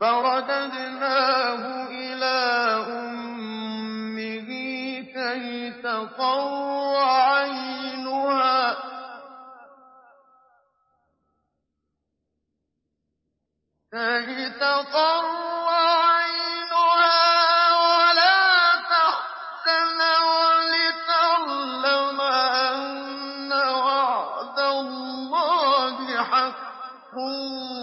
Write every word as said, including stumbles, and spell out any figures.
فَرَدَدْنَاهُ إِلَىٰ أُمِّهِ كَيْ تَقَرَّ عَيْنُهَا وَلَا تَحْزَنَ وَلِتَعْلَمَ أَنَّ وَعْدَ اللَّهِ حَقٌّ